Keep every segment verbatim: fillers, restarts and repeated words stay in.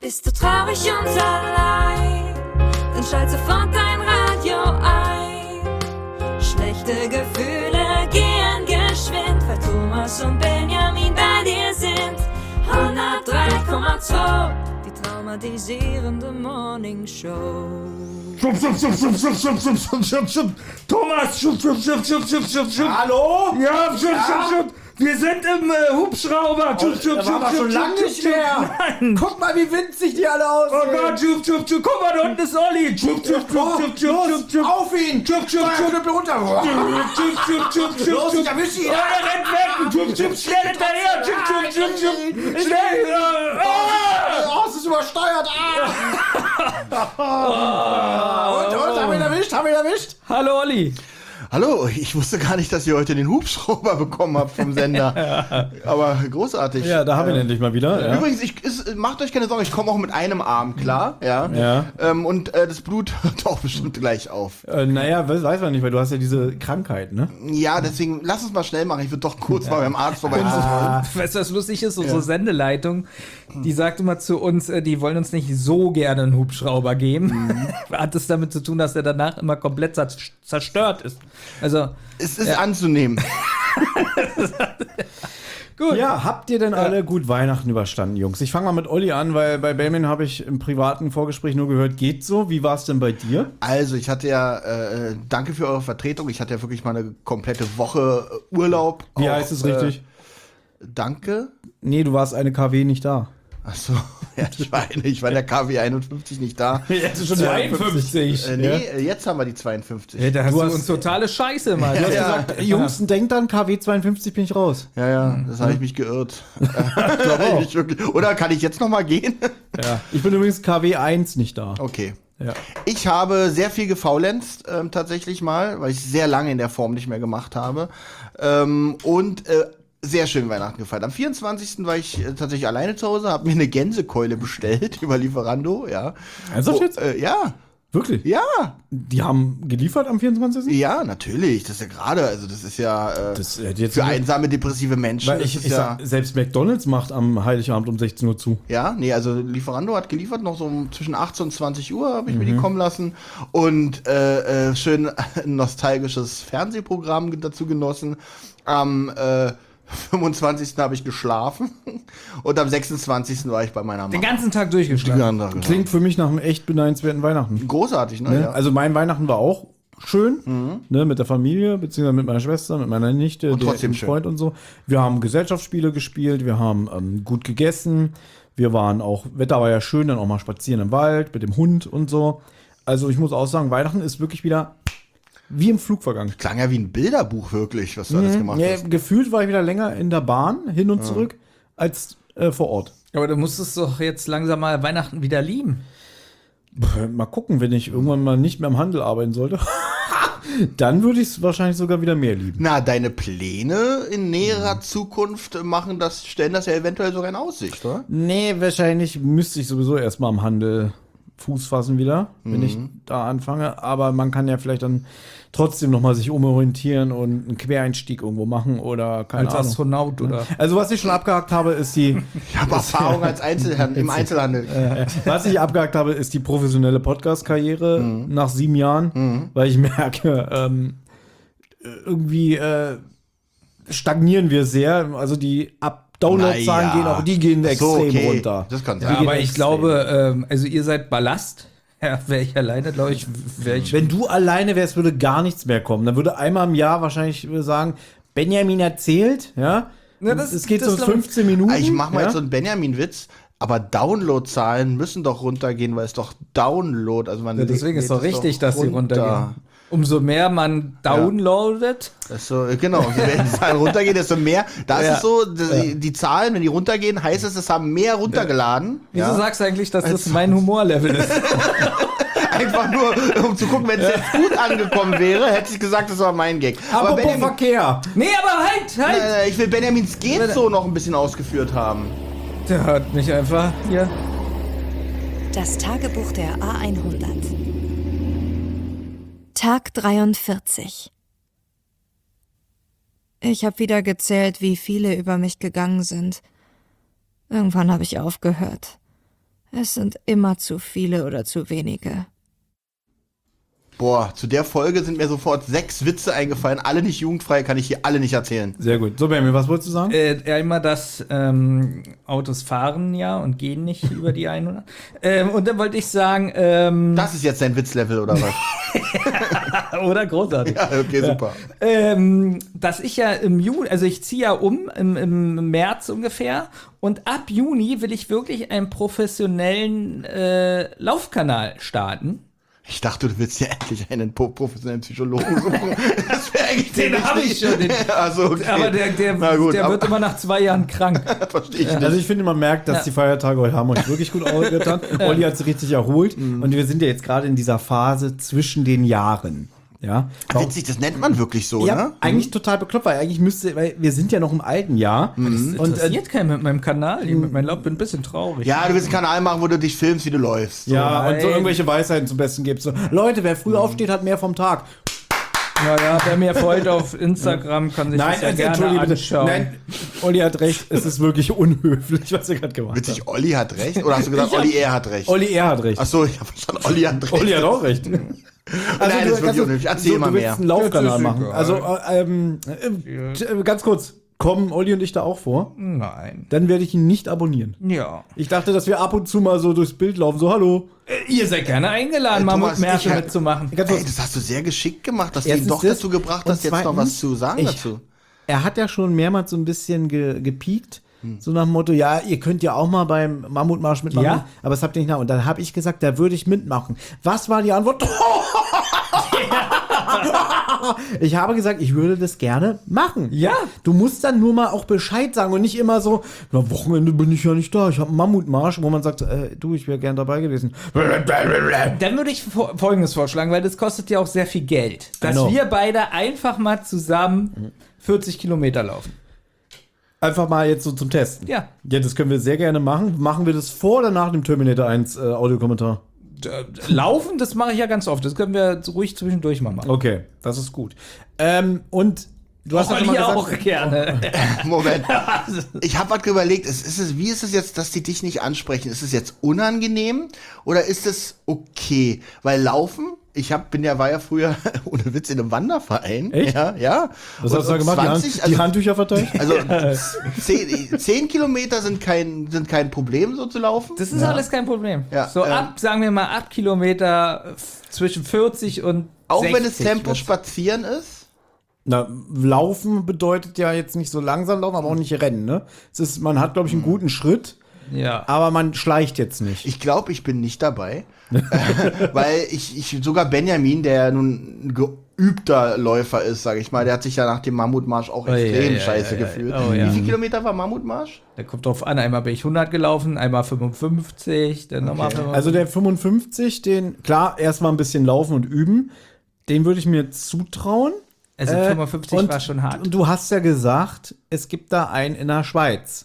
Bist du traurig und allein, dann schalt sofort dein Radio ein. Schlechte Gefühle gehen geschwind, weil Thomas und Benjamin bei dir sind. hundertdrei Komma zwei, die traumatisierende Morning Show. Schub, schub, schub, schub, schub, schub, schub, schub, schub, schub. Thomas, schub, schub, schub, schub, schub, schub, schub. Hallo? Ja, schub, Ja? schub, schub. Wir sind im äh, Hubschrauber. Schub, schub, Das schub, war aber schub, schon schub, lange schub, nicht schub. mehr. Nein. Guck mal, wie winzig die alle aussehen. Oh Gott, schub, schub, schub. Guck mal, da unten ist Olli. Schub, schub, schub, Oh, schub, schub, los, schub, schub. auf ihn. Schub, schub, schub. Steuerknüppel runter. Schub, schub, schub, schub, Los, schub. ich erwisch ihn. Oh, er rennt weg. Schub, schub, schnell hinterher. Schub, schub, schub, schub. Schnell. Ah. Oh, es ist übersteuert. Ah. Und, und, haben wir ihn erwischt, haben wir ihn erwischt? Hallo Olli. Hallo, ich wusste gar nicht, dass ihr heute den Hubschrauber bekommen habt vom Sender. Aber großartig. Ja, da haben wir ihn endlich mal wieder. Ja. Übrigens, ich, ist, macht euch keine Sorgen, ich komme auch mit einem Arm, klar. Ja. Ja. Ähm, und äh, das Blut hört auch bestimmt gleich auf. Äh, naja, weiß, weiß man nicht, weil du hast ja diese Krankheit, ne? Ja, deswegen lass uns mal schnell machen. Ich würde doch kurz mal beim Arzt vorbeiziehen. Ah. Weißt du, was lustig ist? Unsere Sendeleitung, die sagt immer zu uns, äh, die wollen uns nicht so gerne einen Hubschrauber geben. Mhm. Hat es damit zu tun, dass der danach immer komplett zer- zerstört ist. Also, Es ist anzunehmen. gut. Ja, habt ihr denn alle gut Weihnachten überstanden, Jungs? Ich fange mal mit Olli an, weil bei Benjamin habe ich im privaten Vorgespräch nur gehört, geht so. Wie war es denn bei dir? Also, ich hatte ja, äh, danke für eure Vertretung. Ich hatte ja wirklich mal eine komplette Woche äh, Urlaub. Wie Auch, heißt es richtig? Äh, danke. Nee, du warst eine K W nicht da. Achso, ja, ich war, ich war in der K W einundfünfzig nicht da. Jetzt schon zweiundfünfzig. Äh, nee, äh, jetzt haben wir die zweiundfünfzig. Ja, da hast Du du, hast- uns totale Scheiße mal. Ja, Du hast ja. gesagt, Jungs, denkt dann, K W zweiundfünfzig bin ich raus. Ja, ja, das habe ich mich geirrt. Hab ich mich wirklich- Oder kann ich jetzt noch mal gehen? Ja. Ich bin übrigens K W eins nicht da. Okay. Ja. Ich habe sehr viel gefaulenzt, ähm, tatsächlich mal, weil ich sehr lange in der Form nicht mehr gemacht habe. Ähm, und äh, sehr schön Weihnachten gefeiert. Am vierundzwanzigsten war ich äh, tatsächlich alleine zu Hause, habe mir eine Gänsekeule bestellt über Lieferando, ja. Ernsthaft jetzt? Äh, ja, Wirklich? ja, Die haben geliefert am vierundzwanzigsten? ja, natürlich. Das ist ja gerade, also das ist ja äh, Das hätte jetzt für einsame, depressive Menschen. Weil das ich, ist ich ja, sag, selbst McDonald's macht am Heiligabend um sechzehn Uhr zu. Ja, nee, also Lieferando hat geliefert, noch so um zwischen achtzehn und zwanzig Uhr habe ich mir Mhm. die kommen lassen und äh, äh, schön ein nostalgisches Fernsehprogramm dazu genossen. Am äh, fünfundzwanzigsten habe ich geschlafen und am sechsundzwanzigsten war ich bei meiner Mama. den ganzen Tag durchgeschlafen. Klingt Klingt für mich nach einem echt beneidenswerten Weihnachten. großartig, ne? Ne? Ja. Also mein Weihnachten war auch schön, ne, mit der Familie, beziehungsweise mit meiner Schwester, mit meiner Nichte, Und der trotzdem dem schön. Freund und so. Wir haben Gesellschaftsspiele gespielt, wir haben ähm, gut gegessen, wir waren auch, Wetter war ja schön, dann auch mal spazieren im Wald mit dem Hund und so. Also ich muss auch sagen, Weihnachten ist wirklich wieder wie im Flug vergangen. Klang ja wie ein Bilderbuch wirklich, was du alles gemacht Ja, hast. gefühlt war ich wieder länger in der Bahn, hin und zurück, als äh, vor Ort. Aber du musstest doch jetzt langsam mal Weihnachten wieder lieben. Pff, Mal gucken, wenn ich irgendwann mal nicht mehr im Handel arbeiten sollte. Dann würde ich es wahrscheinlich sogar wieder mehr lieben. Na, deine Pläne in näherer Zukunft machen das, stellen das ja eventuell sogar in Aussicht, oder? Nee, wahrscheinlich müsste ich sowieso erstmal am Handel Fuß fassen wieder, wenn ich da anfange. Aber man kann ja vielleicht dann trotzdem nochmal sich umorientieren und einen Quereinstieg irgendwo machen oder keine Als Ahnung. Astronaut oder. Also was ich schon abgehakt habe, ist die, Ich habe Erfahrung als Einzelhandel, im Einzelhandel. äh, was ich abgehakt habe, ist die professionelle Podcast-Karriere nach sieben Jahren, weil ich merke, ähm, irgendwie äh, stagnieren wir sehr. Also die Ab Downloadzahlen Na gehen ja. auch, die gehen So, extrem okay. runter. Das kann Ja, sein. geht Aber ich extrem. glaube, ähm, also ihr seid Ballast. Ja, wäre ich alleine, glaube ich, wäre ich. Wenn du alleine wärst, würde gar nichts mehr kommen. Dann würde einmal im Jahr wahrscheinlich sagen, Benjamin erzählt, ja. Ja, das- es geht das so glaub ich- fünfzehn Minuten. Ah, Ich mach mal ja? jetzt so einen Benjamin-Witz, aber Downloadzahlen müssen doch runtergehen, weil es doch Download, also man Ja, deswegen lädt ist doch es richtig, dass sie runter. runtergehen. Umso mehr man downloadet. Das ist so, genau, wenn die Zahlen runtergehen, desto mehr. Da ist Ja. es so, die, die Zahlen, wenn die runtergehen, heißt es, es haben mehr runtergeladen. Wieso Ja. sagst du eigentlich, dass das mein Humorlevel ist? Einfach nur, um zu gucken, wenn es jetzt gut angekommen wäre, hätte ich gesagt, das war mein Gag. Aber Apropos Benjamin, Verkehr. Nee, aber halt, halt! äh, ich will Benjamins geht so noch ein bisschen ausgeführt haben. Der hört mich einfach hier. Das Tagebuch der A hundert. Tag dreiundvierzig. Ich habe wieder gezählt, wie viele über mich gegangen sind. Irgendwann habe ich aufgehört. Es sind immer zu viele oder zu wenige. Boah, zu der Folge sind mir sofort sechs Witze eingefallen. Alle nicht jugendfrei, kann ich hier alle nicht erzählen. Sehr gut. So, Benjamin, was wolltest du sagen? Äh, einmal, dass ähm, Autos fahren ja und gehen nicht über die hundert. Ähm, und dann wollte ich sagen, ähm, Das ist jetzt dein Witzlevel, oder was? oder großartig. Ja, okay, super. Ähm, dass ich ja im Juni, also ich ziehe ja um im, im März ungefähr und ab Juni will ich wirklich einen professionellen äh, Laufkanal starten. Ich dachte, du willst ja endlich einen po- professionellen Psychologen suchen. Das wäre eigentlich Den ziemlich hab ich nicht- schon, den- Also, okay. Aber der, der, Na gut, der aber- wird immer nach zwei Jahren krank. Verstehe ich nicht. Also ich finde, man merkt, dass Ja. die Feiertage heute haben euch wirklich gut getan. Olli hat sich richtig erholt. Mhm. Und wir sind ja jetzt gerade in dieser Phase zwischen den Jahren. Ja, Witzig, das nennt man wirklich so, ja, ne? eigentlich total bekloppt, weil eigentlich müsste, weil wir sind ja noch im alten Jahr. Mhm. Das Und äh, interessiert keinen mit meinem Kanal. Ich mit meinem Lauf bin ein bisschen traurig. Ja, du willst einen Kanal machen, wo du dich filmst, wie du läufst. So. ja, und so nein. irgendwelche Weisheiten zum Besten gibst. So, Leute, wer früh aufsteht, hat mehr vom Tag. Naja, wer mir folgt auf Instagram, kann sich das ja also, gerne entschuldige bitte. anschauen. Nein, Olli hat recht, es ist wirklich unhöflich, was er gerade gemacht hat. Witzig, Olli hat recht? Oder hast du gesagt, Ich hab- Olli, er hat recht? Olli, er hat recht. Achso, ich habe verstanden, Olli hat recht. Olli hat auch recht. Also Nein, das ist wirklich kannst- unhöflich. Erzähl so, mal du willst mehr. einen Laufkanal Das ist machen. egal. Also, äh, ähm, äh, t- äh, ganz kurz, kommen Olli und ich da auch vor? Nein. Dann werde ich ihn nicht abonnieren. Ja. Ich dachte, dass wir ab und zu mal so durchs Bild laufen, so hallo. Äh, Ihr seid gerne eingeladen, Äh, mal Thomas, mit Märsche ich- mitzumachen. Ganz Ey, kurz. das hast du sehr geschickt gemacht, dass du Erstens ihn doch das dazu gebracht und hast, jetzt noch was zweitens, zu sagen ich- dazu. Er hat ja schon mehrmals so ein bisschen ge gepiekt. So nach dem Motto, ja, ihr könnt ja auch mal beim Mammutmarsch mitmachen, Ja? aber das habt ihr nicht nach. Und dann habe ich gesagt, da würde ich mitmachen. Was war die Antwort? Ich habe gesagt, ich würde das gerne machen. Ja. Du musst dann nur mal auch Bescheid sagen und nicht immer so, na, Wochenende bin ich ja nicht da, ich habe einen Mammutmarsch, wo man sagt, äh, du, ich wäre gern dabei gewesen. Dann würde ich fo- Folgendes vorschlagen, weil das kostet ja auch sehr viel Geld. Dass know. wir beide einfach mal zusammen vierzig Kilometer laufen. Einfach mal jetzt so zum Testen. Ja. Ja, das können wir sehr gerne machen. Machen wir das vor oder nach dem Terminator eins äh, Audiokommentar? D- Laufen, das mache ich ja ganz oft. Das können wir so ruhig zwischendurch mal machen. Okay, das ist gut. Ähm, und du hast ja schon mal gesagt, auch gerne. Moment. Ich habe was überlegt. Ist, ist es, wie ist es jetzt, dass die dich nicht ansprechen? Ist es jetzt unangenehm oder ist es okay? Weil Laufen, ich hab, bin ja, war ja früher, ohne Witz, in einem Wanderverein. Echt? Ja, ja. was hast du da gemacht? Die, Hand, zwanzig, die Handtücher verteilt? Also zehn, zehn Kilometer sind kein, sind kein Problem, so zu laufen. Das ist alles kein Problem. Ja, so ähm, ab, sagen wir mal, ab Kilometer f- zwischen vierzig und Auch sechzig. wenn es Tempo wird's. spazieren ist. Na, laufen bedeutet ja jetzt nicht so langsam laufen, aber auch nicht rennen, ne? Es ist, man hat, glaube ich, einen guten Schritt, Ja. aber man schleicht jetzt nicht. Ich glaube, ich bin nicht dabei. Weil ich, ich, sogar Benjamin, der nun ein geübter Läufer ist, sage ich mal, der hat sich ja nach dem Mammutmarsch auch ja, extrem ja, scheiße ja, ja. gefühlt. Oh, ja. Wie viele Kilometer war Mammutmarsch? Da kommt drauf an, einmal bin ich hundert gelaufen, einmal fünfundfünfzig, dann nochmal fünfundfünfzig. Also der fünfundfünfzig, den, klar, erstmal ein bisschen laufen und üben, den würde ich mir zutrauen. Also Äh, fünfundfünfzig und, war schon hart. Und du hast ja gesagt, es gibt da einen in der Schweiz.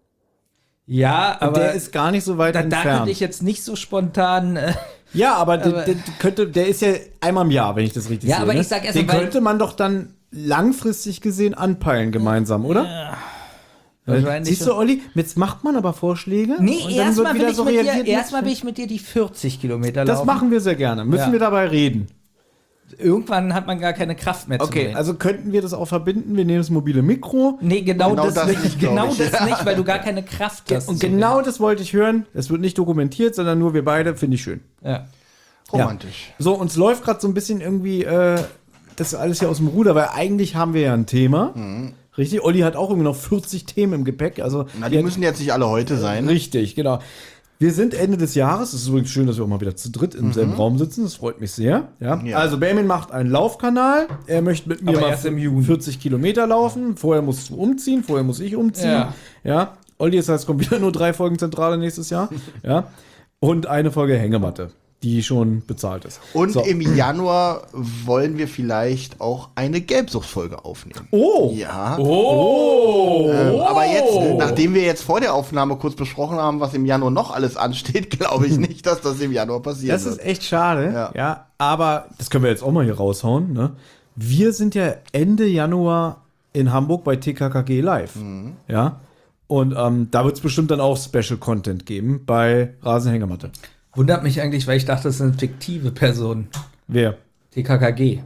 Ja, Und aber der ist gar nicht so weit da, da entfernt. könnte ich jetzt nicht so spontan. Äh, Ja, aber, der, Aber- der, könnte, der ist ja einmal im Jahr, wenn ich das richtig Ja, sehe. aber ne? ich sag erst Den mal, weil- könnte man doch dann langfristig gesehen anpeilen gemeinsam, oder? wahrscheinlich Siehst du, Olli, jetzt macht man aber Vorschläge. nee, und dann erstmal wird will, wieder ich so mit reagiert. dir- erstmal will ich mit dir die vierzig Kilometer Das laufen. machen wir sehr gerne. Müssen Ja. wir dabei reden. Irgendwann hat man gar keine Kraft mehr zu Okay, reden. also könnten wir das auch verbinden. Wir nehmen das mobile Mikro. Nee, genau, Genau das, das nicht. nicht, glaub Genau ich. das nicht, weil du gar keine Kraft hast. Und zu genau das wollte ich hören. Es wird nicht dokumentiert, sondern nur wir beide. Finde ich schön. reden. Ja. Romantisch. So, uns läuft gerade so ein bisschen irgendwie äh, das ist alles hier aus dem Ruder, weil eigentlich haben wir ja ein Thema. Richtig? Olli hat auch irgendwie noch vierzig Themen im Gepäck. Also, Na, die wir- müssen jetzt nicht alle heute sein. Richtig, genau. Wir sind Ende des Jahres. Es ist übrigens schön, dass wir auch mal wieder zu dritt im selben Raum sitzen. Das freut mich sehr. Ja. Ja. Also, Benjamin macht einen Laufkanal. Er möchte mit mir Aber mal erst im Juni. vierzig Kilometer laufen. Vorher musst du umziehen, vorher muss ich umziehen. Ja. Ja. Olli, das heißt, es kommt wieder nur drei Folgen Zentrale nächstes Jahr. Ja. Und eine Folge Hängematte, die schon bezahlt ist. Und So. im Januar wollen wir vielleicht auch eine Gelbsuchtfolge aufnehmen. Oh! Ja. Oh! Ähm, aber jetzt, nachdem wir jetzt vor der Aufnahme kurz besprochen haben, was im Januar noch alles ansteht, glaube ich nicht, dass das im Januar passiert Das ist wird. echt schade. Ja. Ja. aber das können wir jetzt auch mal hier raushauen. Ne? Wir sind ja Ende Januar in Hamburg bei T K K G live. Ja. Und ähm, da wird es bestimmt dann auch Special Content geben bei Rasenhängematte. Wundert mich eigentlich, weil ich dachte, das sind fiktive Personen. Wer? Die K K G.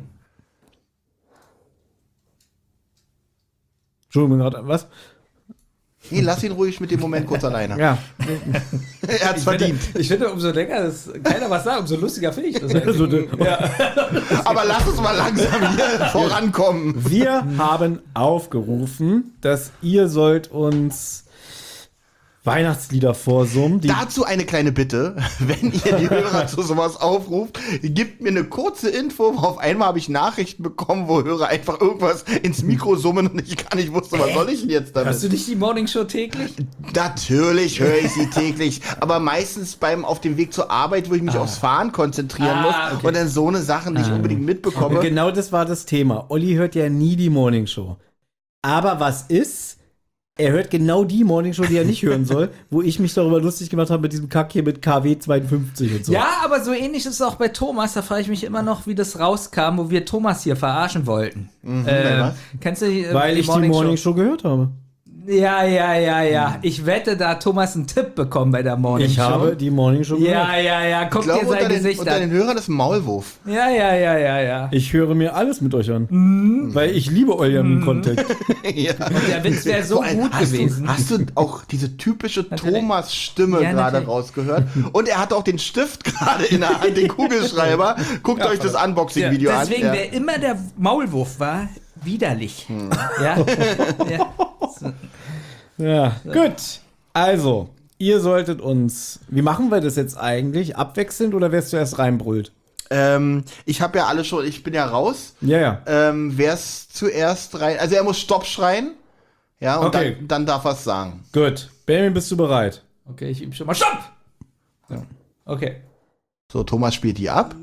Entschuldigung, gerade was? Nee, lass ihn ruhig mit dem Moment kurz alleine. Ja. Er hat's verdient. Ich finde, umso länger das keiner was sagt, umso lustiger finde ich das. Also, Aber lass uns mal langsam hier vorankommen. wir haben aufgerufen, dass ihr sollt uns Weihnachtslieder vorsummen. Die Dazu eine kleine Bitte, wenn ihr die Hörer zu sowas aufruft, gebt mir eine kurze Info. Auf einmal habe ich Nachrichten bekommen, wo Hörer einfach irgendwas ins Mikro summen und ich gar nicht wusste, was soll ich denn jetzt damit? Hast du nicht die Morning Show täglich? Natürlich höre ich sie täglich, aber meistens beim auf dem Weg zur Arbeit, wo ich mich aufs Fahren konzentrieren Ah, muss okay. und dann so eine Sachen nicht unbedingt mitbekomme. Genau das war das Thema. Olli hört ja nie die Morning Show. Aber was ist? Er hört genau die Morning Show, die er nicht hören soll, wo ich mich darüber lustig gemacht habe mit diesem Kack hier mit K W zweiundfünfzig und so. Ja, aber so ähnlich ist es auch bei Thomas. Da frage ich mich immer noch, wie das rauskam, wo wir Thomas hier verarschen wollten. Mhm, äh, was? kennst du äh, Weil ich die Morning Show gehört habe. Ja, ja, ja, ja. Ich wette, da hat Thomas einen Tipp bekommen bei der Morning Ich Show. habe die Morning Show gehört. Ja, ja, ja. Guck Ich glaube, dir sein unter den, Gesicht unter den an. Hörern ist ein Maulwurf. Ja, ja, ja, ja, ja. Ich höre mir alles mit euch an. Weil ich liebe euren Content. Ja. Und der Witz wäre so Vor allem, gut hast gewesen. Du, hast du auch diese typische Natürlich. Thomas-Stimme Ja, gerade natürlich. rausgehört? Und er hat auch den Stift gerade in der Hand, den Kugelschreiber. Guckt euch das Unboxing-Video an. Deswegen, Ja. wer immer der Maulwurf war, widerlich. Ja? Ja. So. Ja, gut. Also, ihr solltet uns. Wie machen wir das jetzt eigentlich? Abwechselnd oder wer es zuerst reinbrüllt? Ähm, ich habe ja alle schon, ich bin ja raus. Ja, ja. Ähm, wer es zuerst rein, also er muss Stopp schreien. Ja, und Okay. dann, dann darf er es sagen. Gut. Benjamin, bist du bereit? Okay, ich übe schon mal. Stopp! So. Okay. So, Thomas spielt die ab.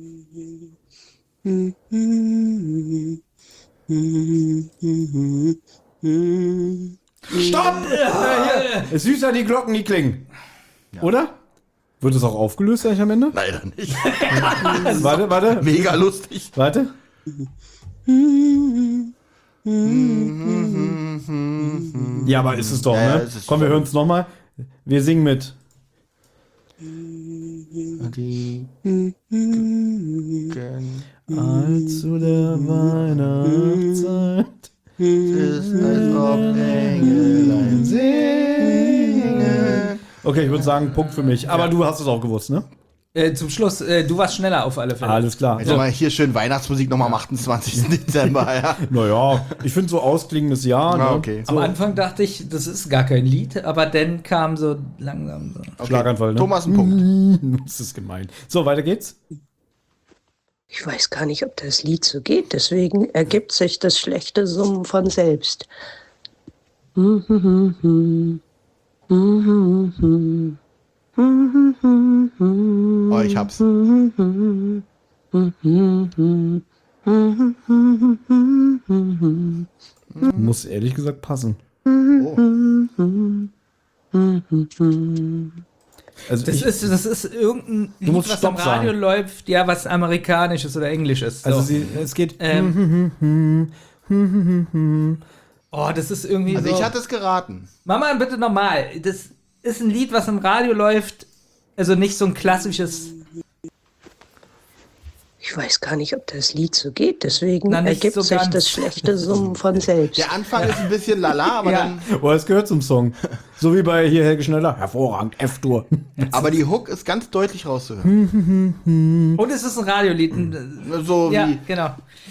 Stopp! Ja, süßer die Glocken, die klingen. Oder? Wird es auch aufgelöst eigentlich am Ende? Leider nicht. Warte, warte, Mega lustig. warte. Ja, aber ist es doch, Ja, ne? es ist Komm, wir schon- hören es nochmal. Wir singen mit. Die Als zu der Weihnachtszeit ist, als ob Engelein singen. Okay, ich würde sagen, Punkt für mich. Aber du hast es auch gewusst, ne? Äh, zum Schluss, äh, du warst schneller auf alle Fälle. Alles klar. Also mal hier schön Weihnachtsmusik nochmal am achtundzwanzigsten Dezember, ja. Naja, ich finde so ausklingendes Jahr. Ne? Ah, okay. Am Anfang dachte ich, das ist gar kein Lied, aber dann kam so langsam so. Schlaganfall, ne? Thomas, ein Punkt. Das ist gemein. So, weiter geht's. Ich weiß gar nicht, ob das Lied so geht, deswegen ergibt sich das schlechte Summen von selbst. Oh, ich hab's. Muss ehrlich gesagt passen. Oh. Also Das ich, ist, das ist irgendein Lied, musst was am Stopp Radio sagen. läuft, ja, was amerikanisches oder englisches. So. also sie, es geht. ähm, oh, das ist irgendwie Also so. ich hatte es geraten. Mama, bitte nochmal. Das ist ein Lied, was im Radio läuft, also nicht so ein klassisches. Ich weiß gar nicht, ob das Lied so geht, deswegen Na, nicht ergibt so sich ganz. das schlechte Summen von selbst. Der Anfang ist ein bisschen lala, aber Ja. dann. Oh, das gehört zum Song. So wie bei hier Helge Schneller. Hervorragend, F-Dur. Aber die Hook ist ganz deutlich rauszuhören. Und es ist ein Radiolied. ein- So Ja, wie. genau.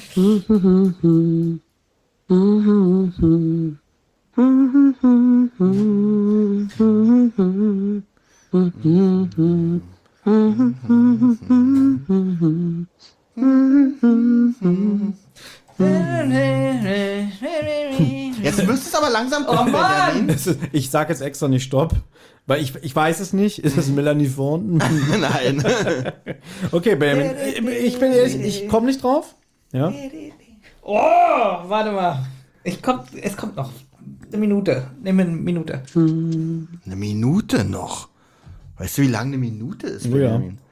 Jetzt müsste es aber langsam kommen, Oh Mann! Benjamin. Es ist- Ich sage jetzt extra nicht Stopp, weil ich, ich weiß es nicht. Ist es Melanie Thornton? Nein. Okay, Benjamin, ich, ich bin ehrlich, ich komme nicht drauf. Ja? Oh, warte mal. Ich komm, es kommt noch. Eine Minute. Nimm eine Minute. Eine Minute noch. Weißt du, wie lang eine Minute ist, Oh ja. Benjamin?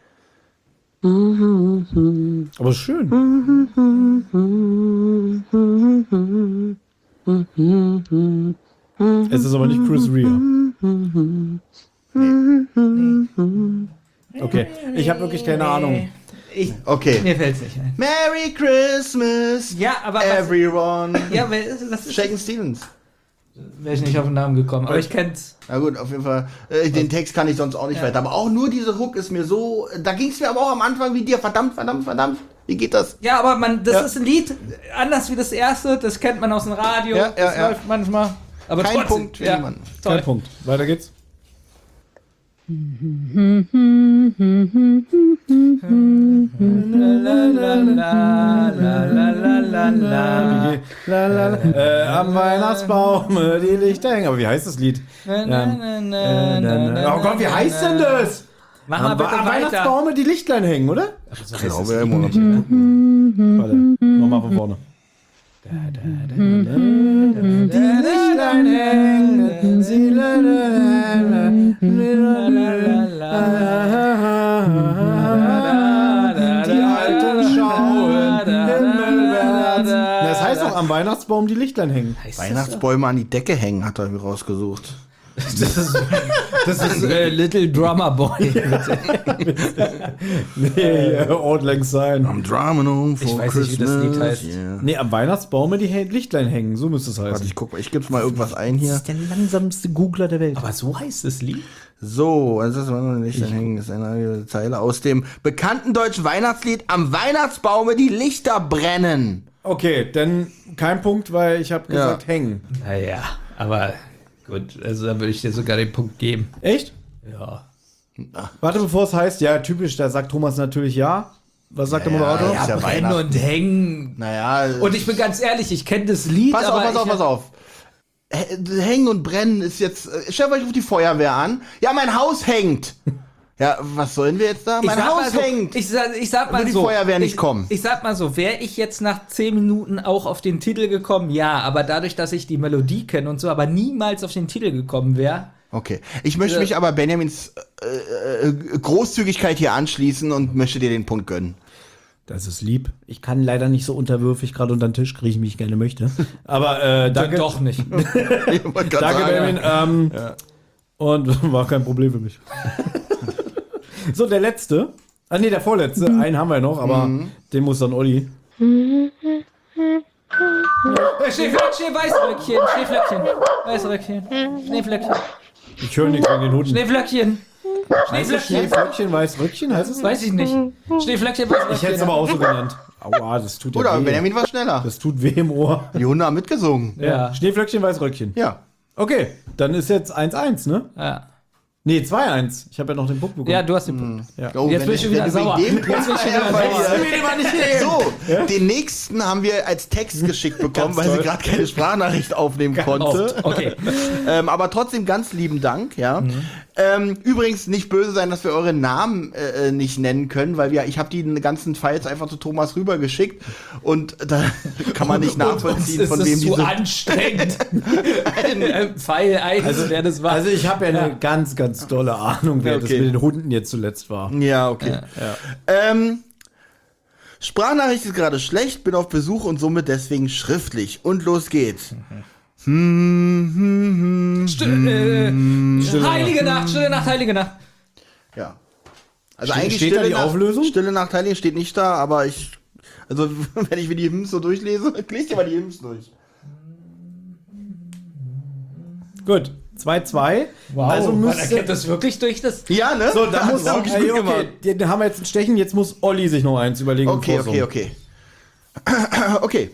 Aber schön. Es ist aber nicht Chris Rea. Okay, ich habe wirklich keine Ahnung. Ich, Okay. Mir fällt's nicht ein. Merry Christmas, Ja, aber was, everyone. ja, wer ist, was ist, Shaken Stevens. wäre ich nicht auf den Namen gekommen, aber ich kenn's. Na gut, auf jeden Fall. Äh, den Text kann ich sonst auch nicht weiter. Aber auch nur diese Hook ist mir so. Da ging es mir aber auch am Anfang wie dir. Verdammt, verdammt, verdammt. Wie geht das? Ja, aber man, das Ja. ist ein Lied, anders wie das erste, das kennt man aus dem Radio, Ja, ja, das ja. läuft manchmal. Aber Kein trotzdem, Punkt für ja, jemanden. toll. Kein Punkt. Weiter geht's. La, la, la. Äh, am Weihnachtsbaum äh, die Lichter hängen. Aber wie heißt das Lied? Ähm, äh, na, na. Oh Gott, wie heißt denn das? Mach mal Am, bitte am weiter. Weihnachtsbaum die Lichtlein hängen, oder? Ich glaube, ja, immer noch. Warte, nochmal von vorne. Die Lichtlein hängen, sie die Alten schauen himmelwärts. Das heißt doch am Weihnachtsbaum die Lichtlein hängen. Weihnachtsbäume an die Decke hängen, hat er mir rausgesucht. Das ist, das ist äh, Little Drummer Boy. Nee, Old Lang Syne. I'm drumming home for Ich weiß nicht, wie das Lied Christmas, heißt. yeah. Nee, am Weihnachtsbaum die Lichtlein hängen. So müsste es Warte, heißen. ich guck mal, ich gib's mal irgendwas ein hier. der langsamste Googler der Welt. Aber so heißt das Lied? So, also das war noch nicht hängen, das ist eine Zeile aus dem bekannten deutschen Weihnachtslied Am Weihnachtsbaume die Lichter brennen. Okay, dann kein Punkt, weil ich habe gesagt hängen. Naja, aber gut, also da würde ich dir sogar den Punkt geben. Echt? Ja. Warte, bevor es heißt, ja, typisch, da sagt Thomas natürlich ja. Was sagt der Moderator? ja. Ja, Ist ja brennen Weihnachten. und hängen. Naja, Und ich bin ganz ehrlich, ich kenne das Lied, pass auf, aber pass auf, ich, pass auf. H- Hängen und brennen ist jetzt, äh, stellt euch auf die Feuerwehr an. Ja, mein Haus hängt. Ja, was sollen wir jetzt da? Ich Mein sag Haus mal so, hängt. Ich sag, ich sag mal Würde die so. Feuerwehr nicht ich, kommen. Ich sag mal so, wäre ich jetzt nach zehn Minuten auch auf den Titel gekommen, ja, aber dadurch, dass ich die Melodie kenne und so, aber niemals auf den Titel gekommen wäre. Okay, ich möchte Ja. mich aber Benjamins äh, äh, Großzügigkeit hier anschließen und möchte dir den Punkt gönnen. Das ist lieb. Ich kann leider nicht so unterwürfig gerade unter den Tisch kriechen, wie ich gerne möchte. Aber äh, danke. Doch nicht. Ich wollte grad Danke, sagen, Benjamin. Ähm, Und war kein Problem für mich. So, der letzte. Ah, nee, der vorletzte. Einen haben wir noch, aber den muss dann Olli. Schneeflöckchen, Weißröckchen, Schneeflöckchen, Weißröckchen, Schneeflöckchen, Ich höre nichts wegen den Hunden. Schneeflöckchen, Heißt es Schneeflöckchen, Schneeflöckchen, Weißröckchen? Heißt es? weiß ich nicht. Schneeflöckchen, Weißröckchen. Ich hätte es aber auch so genannt. Aua, das tut ja Oder weh. Benjamin war schneller. Das tut weh im Ohr. Die Hunde haben mitgesungen. Ja. Schneeflöckchen, Weißröckchen. Ja. Okay, dann ist jetzt eins eins, ne? Ja. Nee, zwei eins. Ich habe ja noch den Punkt bekommen. Ja, du hast den Punkt. Ja. Oh, Jetzt wenn bin ich schon wenn wieder du wegen sauer. dem Jetzt bin ich schon wieder Ja, sauer. So, den nächsten haben wir als Text geschickt bekommen, weil sie toll. gerade keine Sprachnachricht aufnehmen konnte. Oft. Okay. Ähm, aber trotzdem ganz lieben Dank, ja. Ähm, übrigens nicht böse sein, dass wir eure Namen äh, nicht nennen können, weil wir, ich habe die ganzen Files einfach zu Thomas rübergeschickt und da kann man nicht nachvollziehen, Uns von ist wem es die zu sind. anstrengend. Ein Pfeil eins, also, wer das war. Also ich habe ja eine ganz, ganz tolle Ahnung, wer das Okay. mit den Hunden jetzt zuletzt war. Ja, okay. Ähm, Sprachnachricht ist gerade schlecht, bin auf Besuch und somit deswegen schriftlich. Und los geht's. Hm, hm, hm. Still, äh, heilige Nacht, stille Nacht, heilige Nacht. Ja. Also Ste- eigentlich steht da die Nacht, Auflösung? Stille Nacht Heilige steht nicht da, aber ich. Also, wenn ich mir die Hymns so durchlese, lese ich mal die Hymns durch. Gut, zwei zwei. Also man müsste... erkennt das wirklich durch das. Ja, ne? So, da muss er auch, ey, okay, den haben wir jetzt ein Stechen, jetzt muss Olli sich noch eins überlegen. Okay, bevor okay, so. okay. Okay.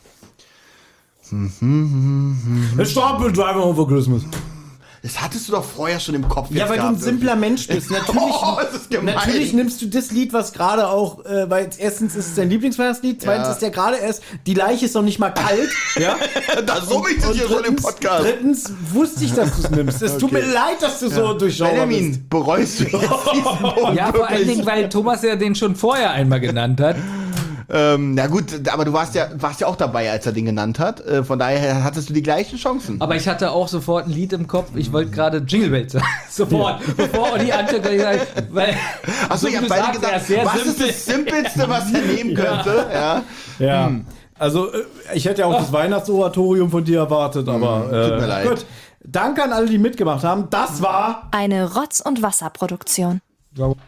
Stop it, driving home for Christmas. Das hattest du doch vorher schon im Kopf. Ja, jetzt weil du ein gehabt, simpler Mensch bist. Natürlich, Oh, das ist gemein. natürlich nimmst du das Lied, was gerade auch, äh, weil erstens ist es dein Lieblingsweihnachtslied, zweitens Ja. ist der gerade erst, die Leiche ist noch nicht mal kalt. Ja? Da summe ich dich hier schon im Podcast. drittens wusste ich, dass du es nimmst. Es tut mir leid, dass du so durchschaubar bist. Benjamin, bereust du jetzt diesen Punkt Ja, vor allen wirklich? Dingen, weil Thomas ja den schon vorher einmal genannt hat. Ähm, na gut, aber du warst ja, warst ja auch dabei, als er den genannt hat. Äh, von daher hattest du die gleichen Chancen. Aber ich hatte auch sofort ein Lied im Kopf. Ich wollte gerade Jingle Bells sagen. Sofort. Bevor Olli anfängt, weil ich sage, weil. Achso, so wie ihr habt du beide sagst, er gesagt, ist sehr was simpel. ist das Simpelste, was er nehmen könnte? Ja. Ja. Also, äh, ich hätte ja auch das Weihnachtsoratorium von dir erwartet, aber äh, tut mir leid. gut. Danke an alle, die mitgemacht haben. Das war Eine Rotz- und Wasserproduktion.